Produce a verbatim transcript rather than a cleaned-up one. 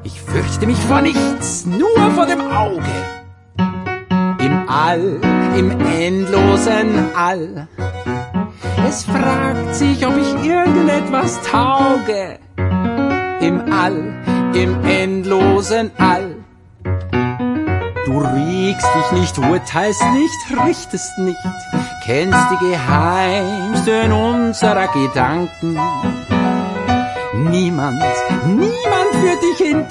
Ich fürchte mich vor nichts, nur vor dem Auge. Im All, im endlosen All. Es fragt sich, ob ich irgendetwas tauge. Im All, im endlosen All. Du regst dich nicht, urteilst nicht, richtest nicht, kennst die Geheimsten unserer Gedanken. Niemand, niemand führt dich hin.